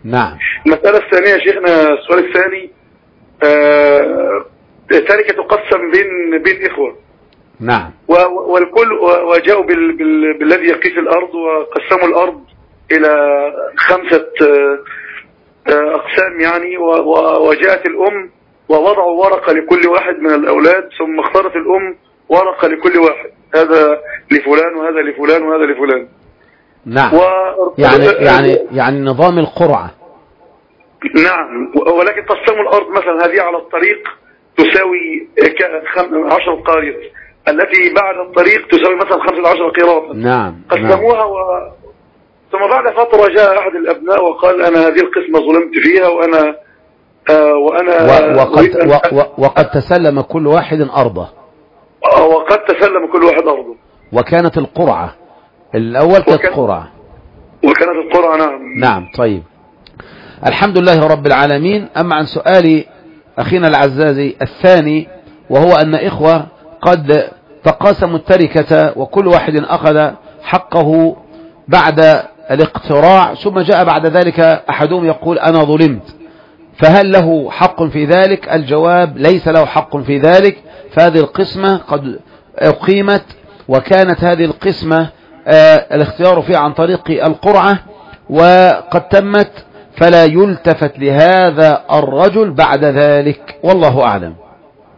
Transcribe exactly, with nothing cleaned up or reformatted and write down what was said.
نعم. المسألة الثانية يا شيخنا، السؤال الثاني، آه تركة تقسم بين بين إخوة. نعم. والكل وجاءوا بال بال بالذي يقيس الأرض، وقسموا الأرض إلى خمسة أقسام يعني، وجاءت الأم ووضعوا ورقة لكل واحد من الأولاد، ثم اختارت الأم ورقة لكل واحد، هذا لفلان وهذا لفلان وهذا لفلان. نعم. و... يعني يعني يعني نظام القرعة. نعم. ولكن قسموا الأرض مثلا، هذه على الطريق تساوي عشر قاريط، التي بعد الطريق تساوي مثلا خمسة عشر قيراطا. نعم. قسموها و... ثم بعد فترة جاء أحد الأبناء وقال أنا هذه القسمة ظلمت فيها، وأنا آه وأنا و... وقد و... و... وقد تسلم كل واحد أرضه. آه وقد تسلم كل واحد أرضه. وكانت القرعة الأول كانت وكان... قرعة. وكانت القرعة. نعم. نعم. طيب، الحمد لله رب العالمين. أما عن سؤال أخينا العزازي الثاني، وهو أن إخوة قد تقاسموا التركة وكل واحد أخذ حقه بعد الاقتراع، ثم جاء بعد ذلك أحدهم يقول أنا ظلمت، فهل له حق في ذلك؟ الجواب ليس له حق في ذلك. فهذه القسمة قد أقيمت، وكانت هذه القسمة آه الاختيار فيها عن طريق القرعة وقد تمت، فلا يلتفت لهذا الرجل بعد ذلك، والله أعلم.